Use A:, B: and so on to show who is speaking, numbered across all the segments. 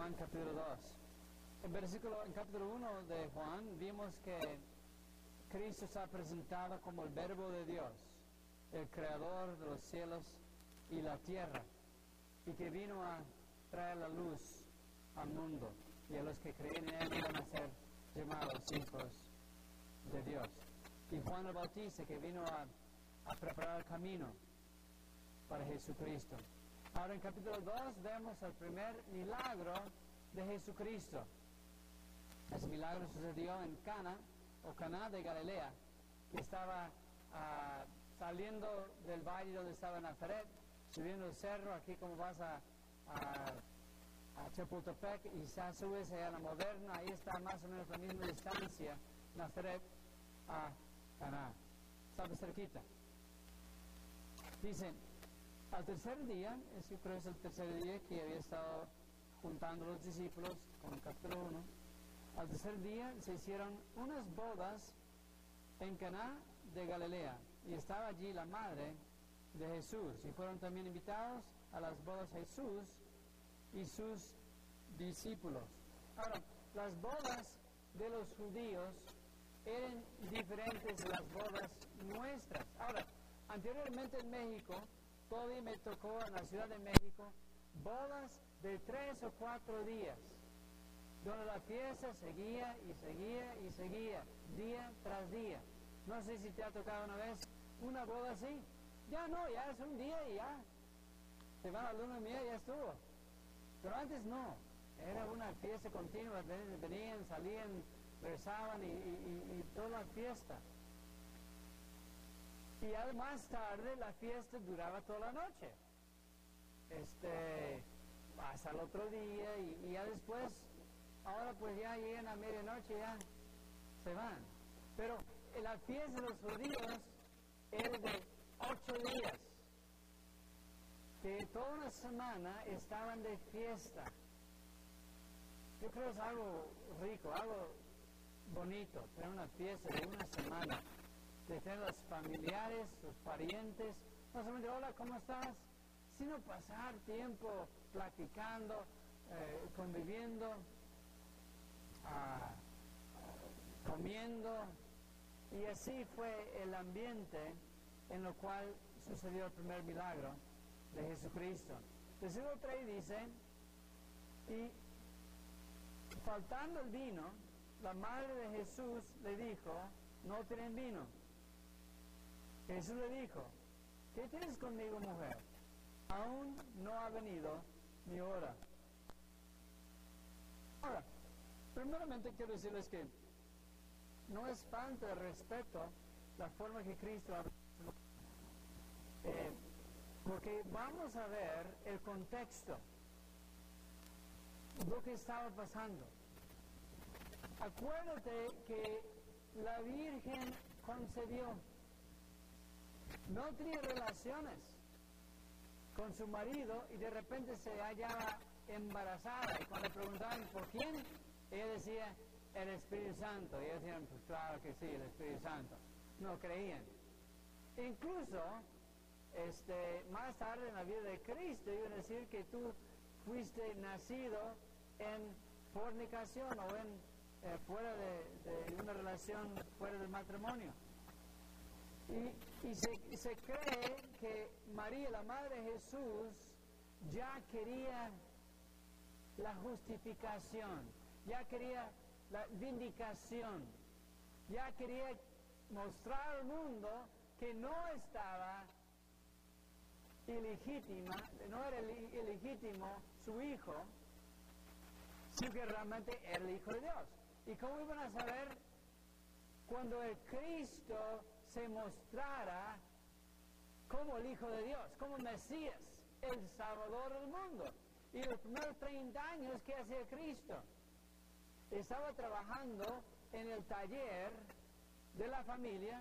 A: Juan capítulo 2. En capítulo 1 de Juan vimos que Cristo está presentado como el Verbo de Dios, el Creador de los cielos y la tierra, y que vino a traer la luz al mundo, y a los que creen en Él van a ser llamados hijos de Dios. Y Juan el Bautista, que vino a preparar el camino para Jesucristo. Ahora en capítulo 2 vemos el primer milagro de Jesucristo. Ese milagro sucedió en Caná de Galilea, que estaba saliendo del valle donde estaba Nazaret, subiendo el cerro, aquí como vas a Chapultepec, y ya subes a la Moderna, ahí está más o menos la misma distancia, Nazaret a Caná. Estaba cerquita. Dicen, al tercer día, yo creo que es el tercer día que había estado juntando los discípulos, con el capítulo 1, al tercer día se hicieron unas bodas en Caná de Galilea, y estaba allí la madre de Jesús, y fueron también invitados a las bodas Jesús y sus discípulos. Ahora, las bodas de los judíos eran diferentes de las bodas nuestras. Ahora, anteriormente en México, todavía me tocó en la Ciudad de México, bodas de 3 o 4 días, donde la fiesta seguía y seguía y seguía, día tras día. No sé si te ha tocado una vez una boda así. Ya no, ya es un día y ya. Se va la luna de miel y ya estuvo. Pero antes no, era una fiesta continua, venían, salían, rezaban y toda la fiesta. Y ya más tarde la fiesta duraba toda la noche. Hasta el otro día y ya después, ahora pues ya llegan a medianoche y ya se van. Pero la fiesta de los judíos era de 8 días, que toda una semana estaban de fiesta. Yo creo que es algo rico, algo bonito, tener una fiesta de una semana, de tener los familiares, los parientes, no solamente hola, ¿cómo estás? Sino pasar tiempo platicando, conviviendo, comiendo, y así fue el ambiente en lo cual sucedió el primer milagro de Jesucristo. Versículo 3 dice, y faltando el vino, la madre de Jesús le dijo, no tienen vino. Jesús le dijo, ¿qué tienes conmigo, mujer? Aún no ha venido mi hora. Ahora, primeramente quiero decirles que no es falta de respeto la forma que Cristo habla, porque vamos a ver el contexto, lo que estaba pasando. Acuérdate que la Virgen concebió, no tenía relaciones con su marido y de repente se hallaba embarazada, y cuando le preguntaban por quién, ella decía el Espíritu Santo, y ellos decían pues claro que sí, el Espíritu Santo. No creían. Incluso más tarde en la vida de Cristo iban a decir que tú fuiste nacido en fornicación o fuera de una relación fuera del matrimonio. Y se cree que María, la madre de Jesús, ya quería la justificación, ya quería la vindicación, ya quería mostrar al mundo que no estaba ilegítima, no era ilegítimo su hijo, sino que realmente era el Hijo de Dios. ¿Y cómo iban a saber? Cuando el Cristo se mostrara como el Hijo de Dios, como Mesías, el Salvador del mundo. Y los primeros 30 años, ¿qué hacía Cristo? Estaba trabajando en el taller de la familia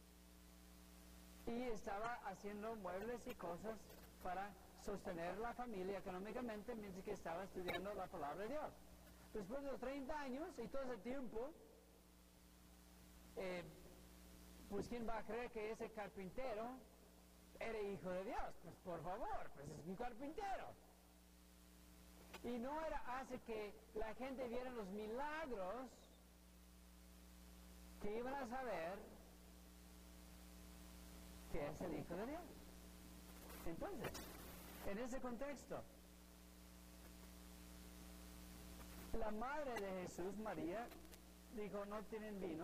A: y estaba haciendo muebles y cosas para sostener la familia económicamente mientras que estaba estudiando la palabra de Dios. Después de los 30 años y todo ese tiempo, pues ¿quién va a creer que ese carpintero era hijo de Dios? Pues por favor, pues es un carpintero. Y no hace que la gente viera los milagros que iban a saber que es el Hijo de Dios. Entonces, en ese contexto, la madre de Jesús, María, dijo, no tienen vino.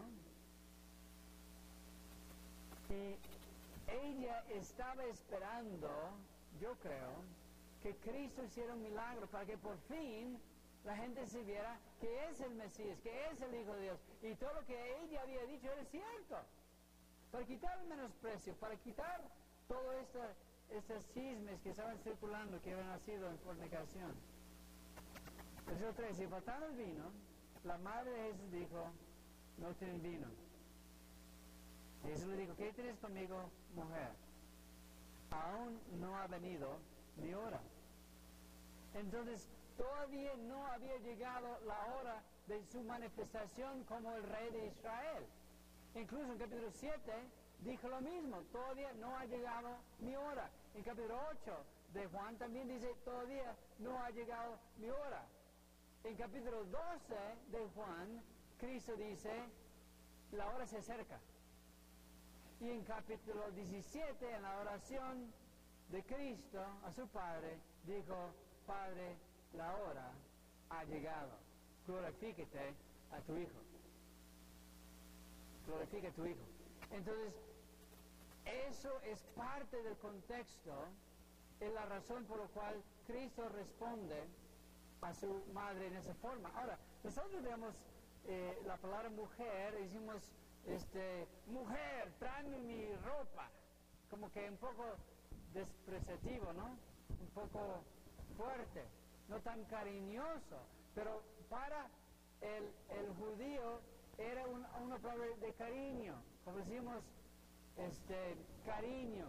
A: Y ella estaba esperando, yo creo, que Cristo hiciera un milagro para que por fin la gente se viera que es el Mesías, que es el Hijo de Dios. Y todo lo que ella había dicho era cierto. Para quitar el menosprecio, para quitar todos estos chismes que estaban circulando, que habían nacido en fornicación. Versículo 3, y faltando el vino, la madre de Jesús dijo, no tienen vino. Y Jesús le dijo, ¿qué tienes conmigo, mujer? Aún no ha venido mi hora. Entonces, todavía no había llegado la hora de su manifestación como el rey de Israel. Incluso en capítulo 7 dijo lo mismo, todavía no ha llegado mi hora. En capítulo 8 de Juan también dice, todavía no ha llegado mi hora. En capítulo 12 de Juan, Cristo dice, la hora se acerca. Y en capítulo 17, en la oración de Cristo a su Padre, dijo, Padre, la hora ha llegado. Glorifícate a tu Hijo. Glorifica a tu Hijo. Entonces, eso es parte del contexto, es la razón por la cual Cristo responde a su madre en esa forma. Ahora, nosotros vemos la palabra mujer, decimos, mujer, tráeme mi ropa, como que un poco despreciativo, ¿no? Un poco fuerte, no tan cariñoso, pero para el judío era una palabra de cariño, como decimos, cariño,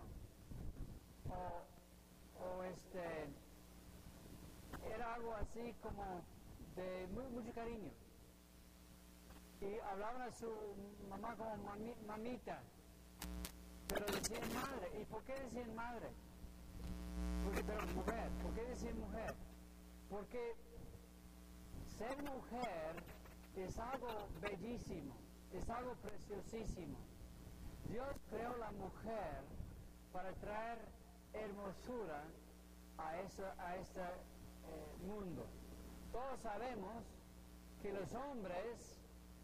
A: era algo así como de mucho cariño. Y hablaban a su mamá como mamita, pero decían madre. ¿Y por qué decían madre? Pero mujer. ¿Por qué decían mujer? Porque ser mujer es algo bellísimo, es algo preciosísimo. Dios creó la mujer para traer hermosura a este mundo. Todos sabemos que los hombres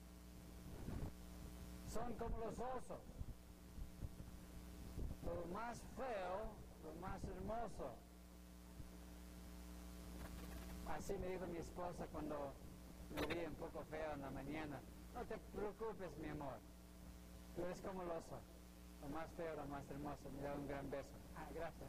A: son como los osos, lo más feo, lo más hermoso. Así me dijo mi esposa cuando me vi un poco feo en la mañana. No te preocupes, mi amor, tú eres como el oso, lo más feo, lo más hermoso. Me da un gran beso. Gracias.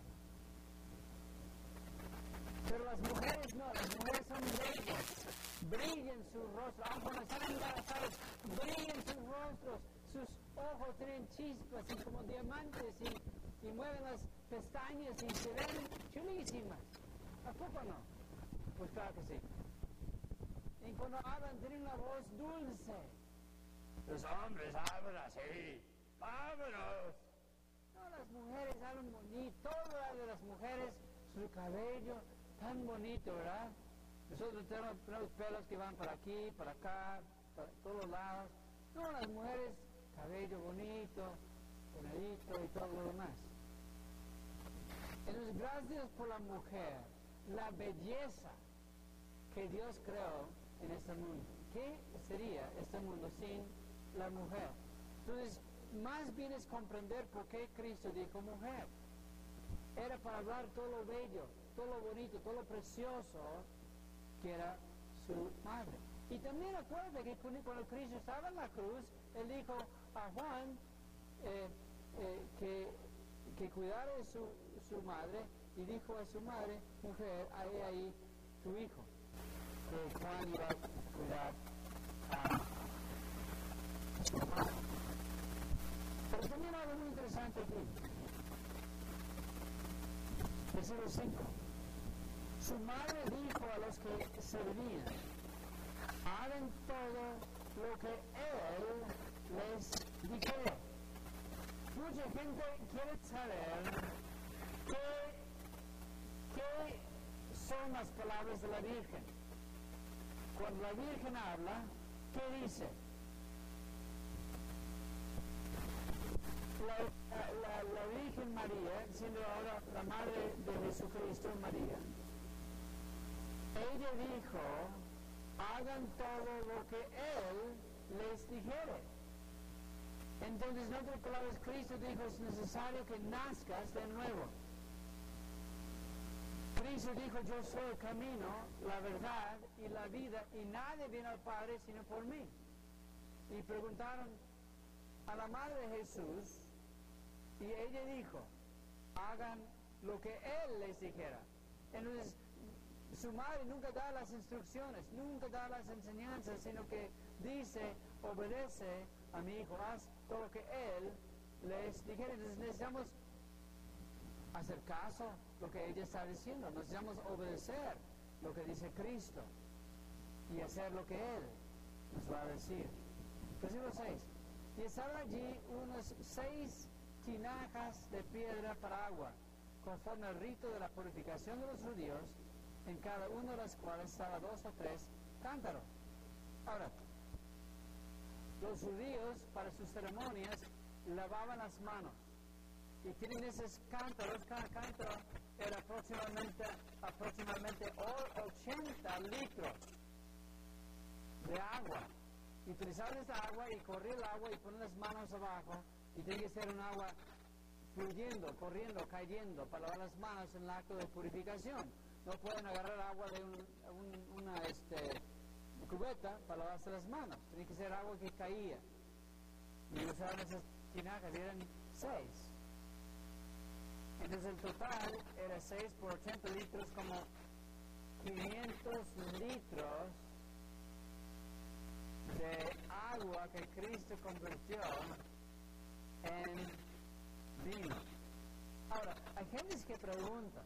A: Pero las mujeres no, las mujeres son bellas, brillan su rostro, aunque cuando están embarazadas, brillan sus rostros, sus ojos tienen chispas y como diamantes y mueven las pestañas y se ven chulísimas. ¿A poco no? Pues claro que sí. Y cuando hablan tienen una voz dulce. Los hombres hablan así, vámonos. No, las mujeres hablan bonito, todo lo de las mujeres, su cabello tan bonito, ¿verdad? Nosotros tenemos pelos que van para aquí, para acá, para todos lados. No, las mujeres, cabello bonito, peinadito y todo lo demás. Entonces, gracias por la mujer, la belleza que Dios creó en este mundo. ¿Qué sería este mundo sin la mujer? Entonces, más bien es comprender por qué Cristo dijo mujer. Era para hablar todo lo bello, todo lo bonito, todo lo precioso que era su madre. Y también acuérdate que cuando Cristo estaba en la cruz, Él dijo a Juan que cuidara de su madre, y dijo a su madre, mujer, ahí tu hijo. Que Juan iba a cuidar a su madre. Pero también algo muy interesante aquí. Versículo 5. Su madre dijo a los que servían, hagan todo lo que Él les dijera. Mucha gente quiere saber qué son las palabras de la Virgen. Cuando la Virgen habla, ¿qué dice? La Virgen María, siendo ahora la madre de Jesucristo, María, ella dijo, hagan todo lo que Él les dijere. Entonces, en otras palabras, Cristo dijo, es necesario que nazcas de nuevo. Cristo dijo, yo soy el camino, la verdad y la vida, y nadie viene al Padre sino por mí. Y preguntaron a la madre de Jesús, y ella dijo, hagan lo que Él les dijera. Entonces, su madre nunca da las instrucciones, nunca da las enseñanzas, sino que dice, obedece a mi hijo, haz todo lo que Él les dijera. Entonces necesitamos hacer caso a lo que ella está diciendo, necesitamos obedecer lo que dice Cristo y hacer lo que Él nos va a decir. Versículo 6. Y estaban allí unas 6 tinajas de piedra para agua, conforme al rito de la purificación de los judíos, en cada una de las cuales estaba 2 o 3 cántaros. Ahora, los judíos para sus ceremonias lavaban las manos y tienen esos cántaros. Cada cántaro era aproximadamente 80 litros de agua. Y utilizaban esta agua y corría el agua y ponían las manos abajo, y tiene que ser un agua fluyendo, corriendo, cayendo para lavar las manos en el acto de purificación. No pueden agarrar agua de una cubeta para lavarse las manos. Tiene que ser agua que caía. Y usaban esas tinajas, y eran 6. Entonces el total era 6 por 80 litros, como 500 litros de agua que Cristo convirtió en vino. Ahora, hay gentes que preguntan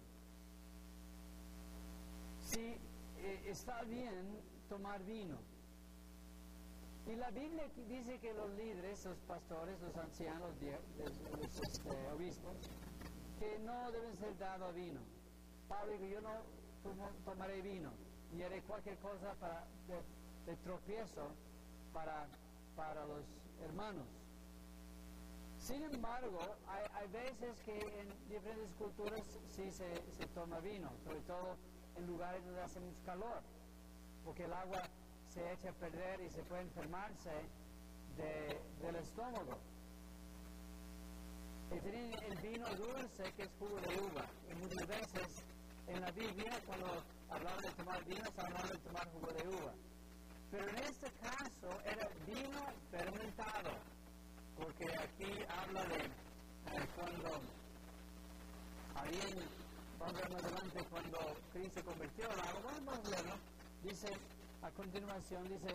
A: si está bien tomar vino. Y la Biblia dice que los líderes, los pastores, los ancianos, los obispos, que no deben ser dados a vino. Pablo dijo, yo no tomaré vino, y haré cualquier cosa de tropiezo para los hermanos. Sin embargo, hay veces que en diferentes culturas sí se toma vino, sobre todo en lugares donde hace mucho calor, porque el agua se echa a perder y se puede enfermarse del estómago. Y tienen el vino dulce, que es jugo de uva. Y muchas veces en la Biblia, cuando hablaban de tomar vino, estaban hablando de tomar jugo de uva. Pero en este caso era vino fermentado, porque aquí habla de cuando vamos a ver más adelante, cuando Cristo convirtió el agua. Vamos a leerlo. Dice, a continuación, dice,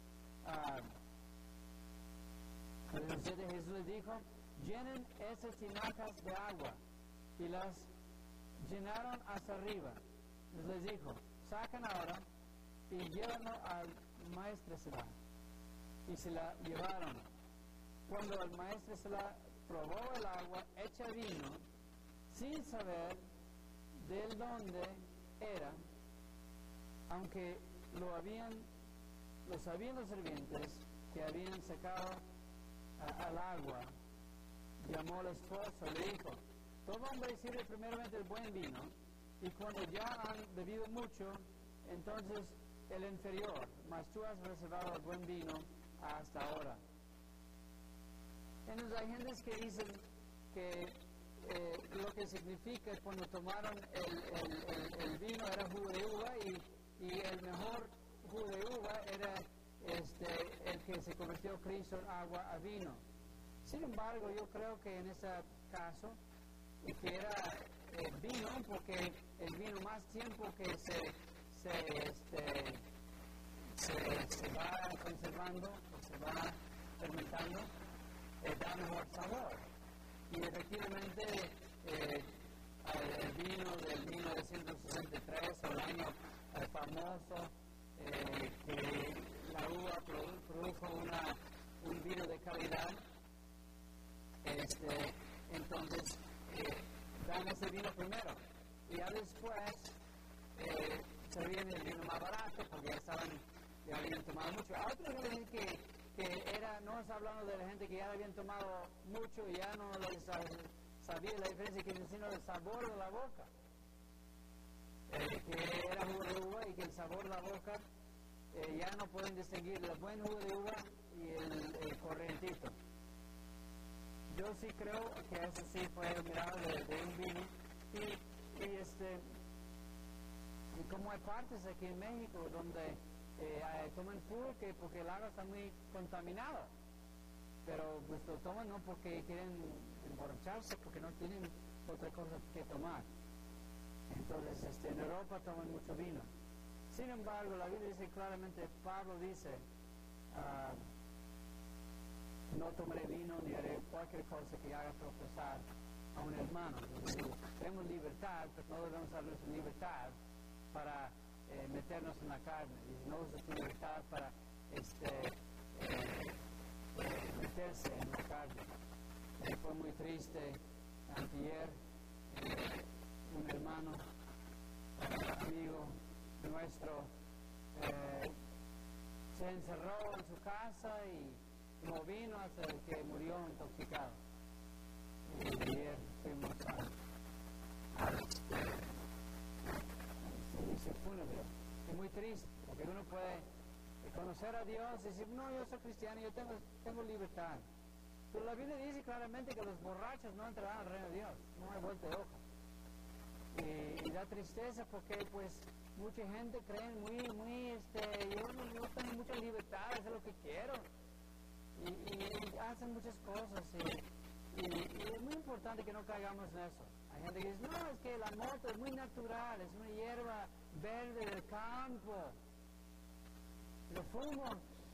A: Jesús les dijo, llenen esas tinajas de agua, y las llenaron hasta arriba. Les dijo, sacan ahora y llévanlo al maestro Selah. Y se la llevaron. Cuando el maestro Selah probó el agua hecha vino, sin saber de dónde era, aunque lo sabían los sirvientes que habían sacado al agua, llamó al esposo y le dijo, todo hombre sirve primeramente el buen vino, y cuando ya han bebido mucho, entonces el inferior, mas tú has reservado el buen vino hasta ahora. Entonces hay gentes que dicen que lo que significa cuando tomaron el vino era jugo de uva, y el mejor jugo de uva era el que se convirtió Cristo en agua a vino. Sin embargo, yo creo que en ese caso, que era vino, porque el vino más tiempo que se va conservando, o se va fermentando, da mejor sabor. Y efectivamente, el vino del 1963, el año famoso, que la uva produjo un vino de calidad, entonces dan ese vino primero, y ya después servían el vino más barato porque ya habían tomado mucho. A otros dicen que no está hablando de la gente que ya habían tomado mucho y ya no les sabía la diferencia, sino el sabor de la boca. Que era jugo de uva y que el sabor de la boca ya no pueden distinguir el buen jugo de uva y el corrientito. Yo sí creo que eso sí fue el milagro de un vino y como hay partes aquí en México donde toman pulque porque el agua está muy contaminada, pero pues lo toman no porque quieren emborracharse, porque no tienen otra cosa que tomar. Entonces en Europa toman mucho vino. Sin embargo, la Biblia dice claramente, Pablo dice, no tomaré vino ni haré cualquier cosa que haga tropezar a un hermano. Tenemos libertad, pero no debemos usar nuestra libertad para meternos en la carne. Y no usa tu libertad para meterse en la carne. Fue muy triste ayer, un hermano, amigo nuestro, se encerró en su casa y no vino hasta que murió intoxicado. Y ayer fuimos al servicio fúnebre. Es muy triste, porque uno puede conocer a Dios y decir, no, yo soy cristiano, yo tengo libertad. Pero la Biblia dice claramente que los borrachos no entrarán al reino de Dios, no hay vuelta de hoja. Y da tristeza porque pues mucha gente cree yo tengo mucha libertad, hacer lo que quiero. Y hacen muchas cosas y es muy importante que no caigamos en eso. Hay gente que dice, no, es que la moto es muy natural, es una hierba verde del campo. Lo fumo.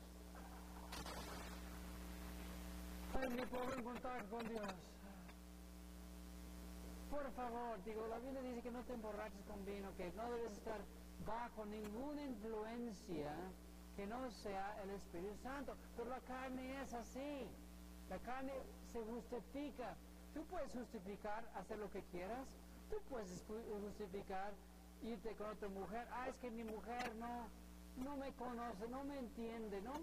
A: Ay, me puedo encontrar con Dios. Por favor, digo, la Biblia dice que no te emborraches con vino, que no debes estar bajo ninguna influencia que no sea el Espíritu Santo. Pero la carne es así. La carne se justifica. Tú puedes justificar hacer lo que quieras. Tú puedes justificar irte con otra mujer. Es que mi mujer no me conoce, no me entiende, no,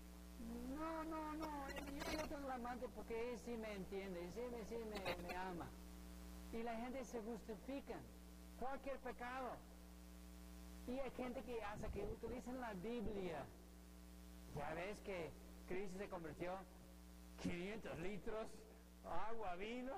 A: yo tengo la amante porque él sí me entiende, sí me ama. Y la gente se justifica cualquier pecado. Y hay gente que utilizan la Biblia. Ya ves que Cristo se convirtió 500 litros, agua, vino.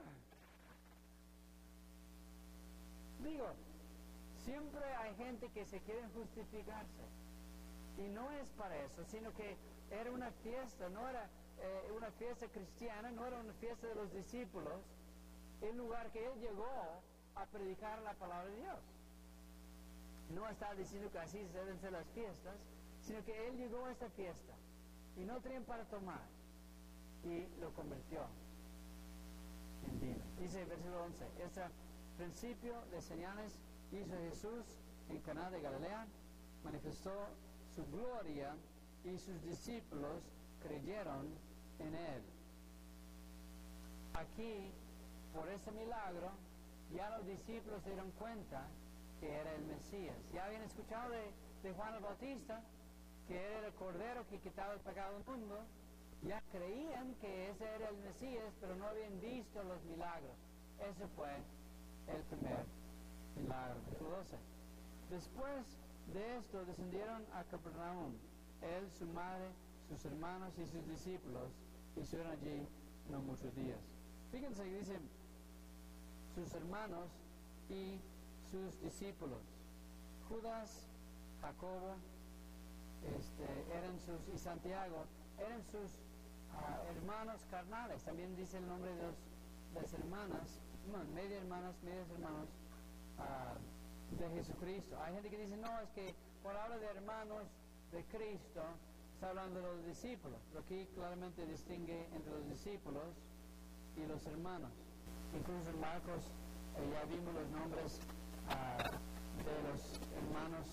A: Digo, siempre hay gente que se quiere justificarse. Y no es para eso, sino que era una fiesta, no era una fiesta cristiana, no era una fiesta de los discípulos, el lugar que él llegó a predicar la palabra de Dios. No está diciendo que así deben ser las fiestas, sino que él llegó a esta fiesta y no tenían para tomar y lo convirtió en vino. Dice el versículo 11, este principio de señales hizo Jesús en Caná de Galilea, manifestó su gloria y sus discípulos creyeron en él. Aquí, por ese milagro, ya los discípulos se dieron cuenta que era el Mesías. Ya habían escuchado de Juan el Bautista, que era el Cordero que quitaba el pecado del mundo. Ya creían que ese era el Mesías, pero no habían visto los milagros. Ese fue el primer milagro. 12. Después de esto descendieron a Capernaum, él, su madre, sus hermanos y sus discípulos, y estuvieron allí no muchos días. Fíjense que dicen sus hermanos y sus discípulos. Judas, Jacobo, y Santiago eran sus hermanos carnales. También dice el nombre de las hermanas, medias hermanos de Jesucristo. Hay gente que dice, no, es que por habla de hermanos de Cristo, está hablando de los discípulos. Pero aquí claramente distingue entre los discípulos y los hermanos. Incluso en Marcos ya vimos los nombres de los hermanos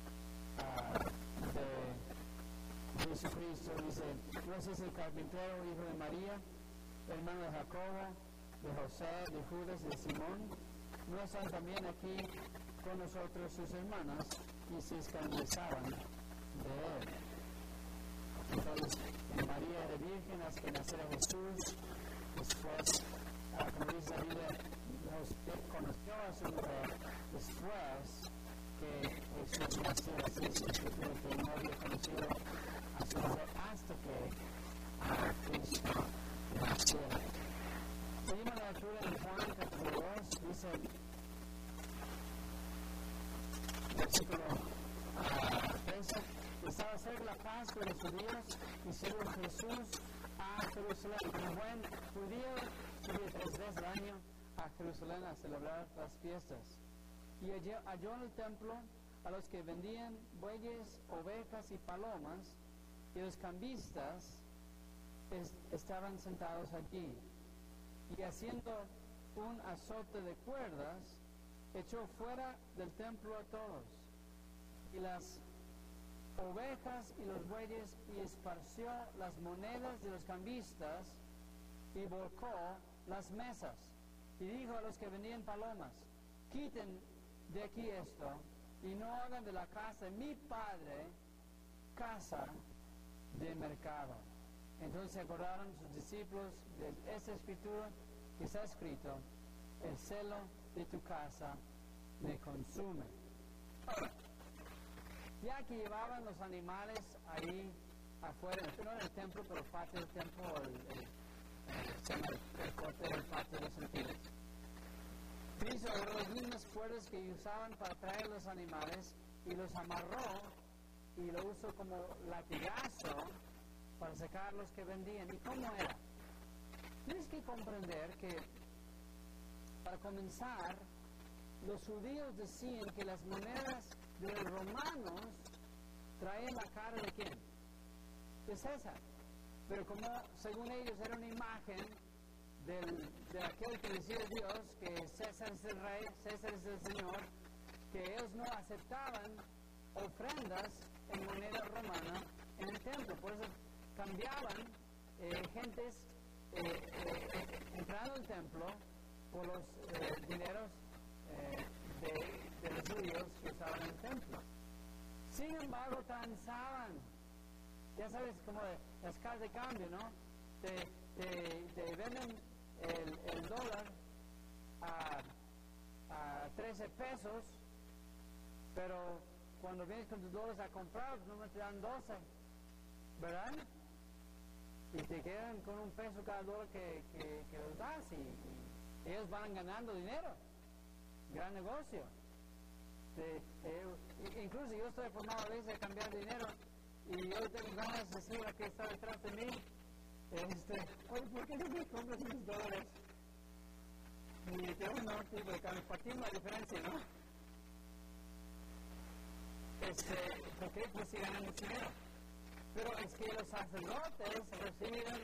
A: de Jesucristo. Dice, no es el carpintero, hijo de María, hermano de Jacobo, de José, de Judas y de Simón. No están también aquí con nosotros sus hermanas y se escandalizaban de él. Entonces, María era virgen hasta que naciera Jesús. Después, como dice la Biblia, conoció a su mujer después que Jesús nació. Así es que no había conocido a su mujer hasta que Cristo nació. Seguimos la lectura en Juan capítulo 2, dice, versículo 13, estaba cerca la Pascua de los judíos y subió Jesús a Jerusalén. Como buen judío, subía 3 veces al año a Jerusalén a celebrar las fiestas. Y halló en el templo a los que vendían bueyes, ovejas y palomas, y los cambistas estaban sentados allí. Y haciendo un azote de cuerdas, echó fuera del templo a todos, y las ovejas y los bueyes, y esparció las monedas de los cambistas, y volcó las mesas. Y dijo a los que vendían palomas, quiten de aquí esto, y no hagan de la casa de mi padre casa de mercado. Entonces se acordaron sus discípulos de esta escritura que está escrito, el celo de tu casa me consume. Ahora, ya que llevaban los animales ahí afuera, no en el templo, pero parte del templo, el corte del patio de los gentiles, Cristo agarró las mismas cuerdas que usaban para traer los animales y los amarró y lo usó como latigazo para sacar los que vendían. ¿Y cómo era? Tienes que comprender que, para comenzar, los judíos decían que las monedas de los romanos traían la cara de ¿quién? De César. Pero como, según ellos, era una imagen de aquel que decía Dios, que César es el rey, César es el Señor, que ellos no aceptaban ofrendas en moneda romana en el templo. Por eso cambiaban gentes entrando al templo por los dineros de los judíos que usaban en el templo. Sin embargo, transaban. Ya sabes, como las casas de cambio, ¿no? Te venden el dólar a 13 pesos, pero cuando vienes con tus dólares a comprar, no te dan 12, ¿verdad? Y te quedan con un peso cada dólar que les das y ellos van ganando dinero. Gran negocio. Incluso yo estoy formado a veces a cambiar dinero y yo tengo ganas de decir a que está detrás de mí, oye, ¿por qué no me compras esos dólares? Y tengo un tipo de cambio, partimos la diferencia, ¿no? Porque pues sí ganan mucho dinero. Pero es que los sacerdotes reciben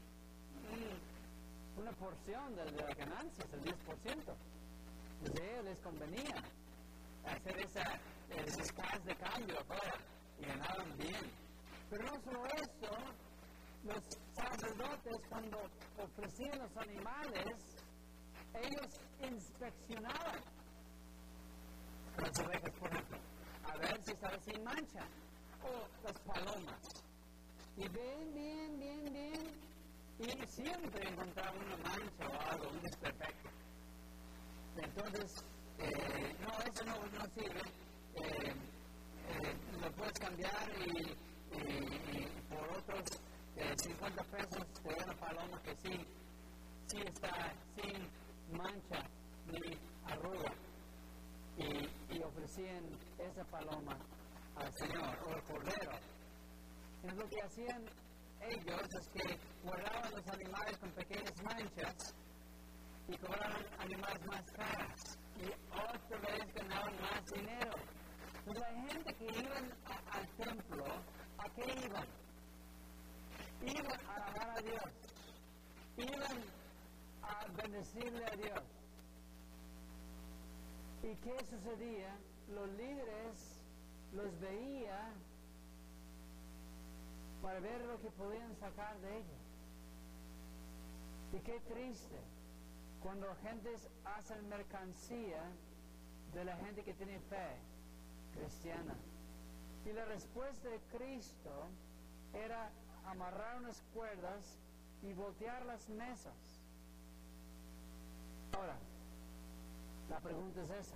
A: una porción de las ganancias, el 10%. Entonces a ellos les convenía hacer esas casas de cambio afuera y ganaban bien. Pero no solo eso, los sacerdotes cuando ofrecían los animales, ellos inspeccionaban las ovejas, por ejemplo, a ver si estaba sin mancha, o las palomas. Y bien, y siempre encontraban una mancha o algo, un desperfecto. Entonces, no, eso no sirve. Lo puedes cambiar y por otros 50 pesos te da una paloma que sí está sin mancha ni arruga. Y ofrecían esa paloma al Señor o al Cordero. Entonces lo que hacían ellos es que guardaban los animales con pequeñas manchas y cobraban animales más caros y otra vez ganaban más dinero. Entonces la gente que iban al templo, ¿a qué iban? Iban a alabar a Dios, iban a bendecirle a Dios. ¿Y qué sucedía? Los líderes los veía para ver lo que podían sacar de ellos. Y qué triste cuando gentes hacen mercancía de la gente que tiene fe cristiana. Y la respuesta de Cristo era amarrar unas cuerdas y voltear las mesas. Ahora, la pregunta es esa.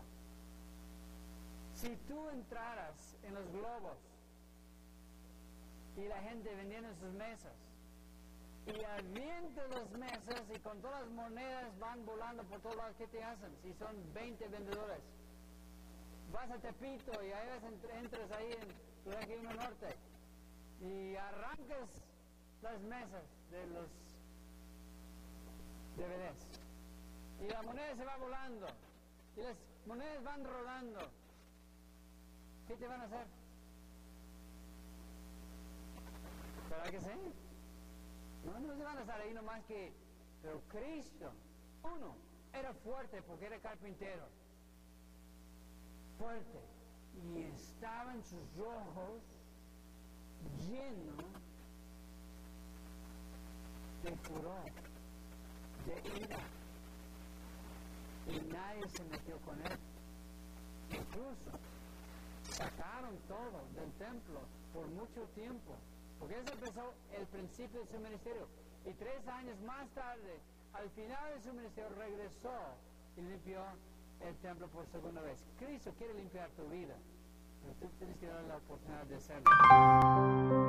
A: Si tú entraras en los globos y la gente vendiendo sus mesas y avientas las mesas y con todas las monedas van volando por todos lados, ¿qué te hacen? Si son 20 vendedores, vas a Tepito y ahí entras ahí en Durango Norte y arrancas las mesas de los DVDs y la moneda se va volando y las monedas van rodando. ¿Qué te van a hacer? ¿Verdad que sí? No se van a estar ahí nomás que... Pero Cristo, uno, era fuerte porque era carpintero. Fuerte. Y estaban sus ojos llenos de furor, de ira. Y nadie se metió con él. Incluso sacaron todo del templo por mucho tiempo, porque ese empezó el principio de su ministerio. Y 3 años más tarde, al final de su ministerio, regresó y limpió el templo por segunda vez. Cristo quiere limpiar tu vida, pero tú tienes que darle la oportunidad de hacerlo.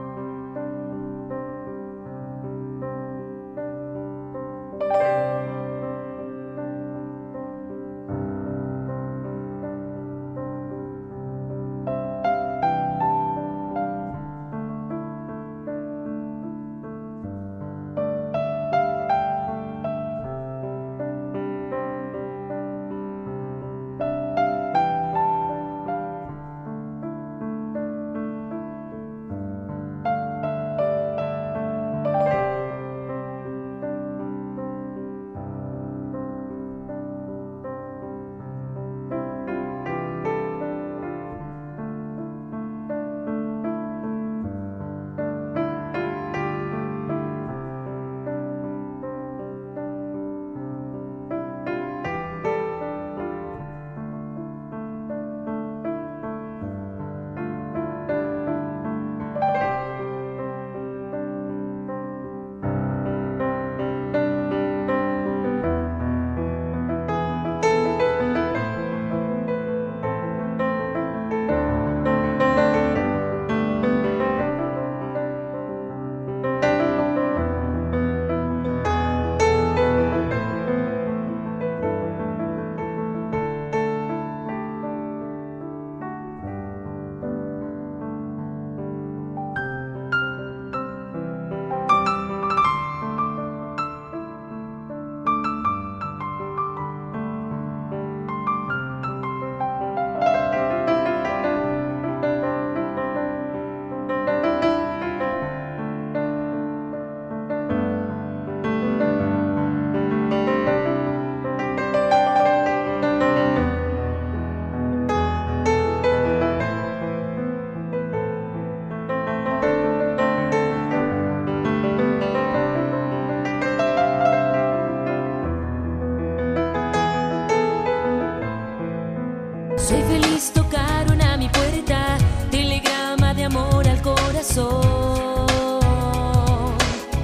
B: Soy feliz, tocaron a mi puerta, telegrama de amor al corazón.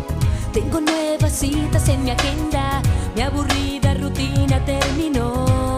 B: Tengo nuevas citas en mi agenda, mi aburrida rutina terminó.